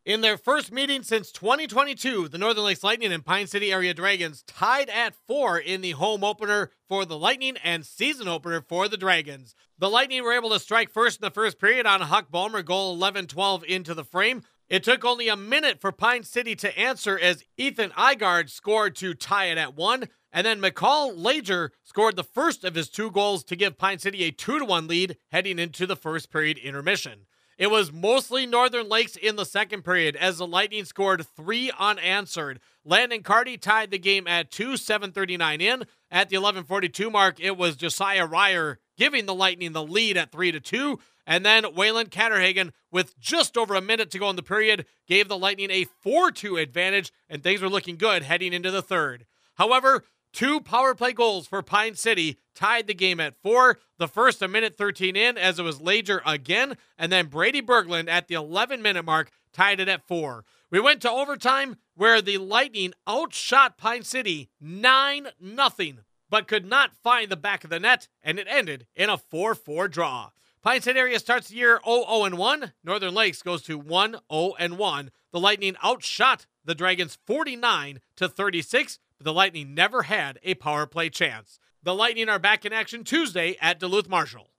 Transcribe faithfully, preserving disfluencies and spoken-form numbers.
In their first meeting since twenty twenty-two, the Northern Lakes Lightning and Pine City Area Dragons tied at four in the home opener for the Lightning and season opener for the Dragons. The Lightning were able to strike first in the first period on a Huck Ballmer goal eleven twelve into the frame. It took only a minute for Pine City to answer as Ethan Igard scored to tie it at one, and then McCall Lager scored the first of his two goals to give Pine City a two to one lead heading into the first period intermission. It was mostly Northern Lakes in the second period as the Lightning scored three unanswered. Landon Carty tied the game at two, seven thirty-nine in. At the eleven forty-two mark, it was Josiah Ryer giving the Lightning the lead at three to two. And then Waylon Catterhagen, with just over a minute to go in the period, gave the Lightning a four two advantage, and things were looking good heading into the third. However, two power play goals for Pine City tied the game at four. The first a minute thirteen in as it was Lager again, and then Brady Berglund at the eleven minute mark tied it at four. We went to overtime where the Lightning outshot Pine City nine nothing, but could not find the back of the net, and it ended in a four four draw. Pine City area starts the year oh oh one. Northern Lakes goes to one oh one. The Lightning outshot the Dragons forty-nine to thirty-six, but the Lightning never had a power play chance. The Lightning are back in action Tuesday at Duluth Marshall.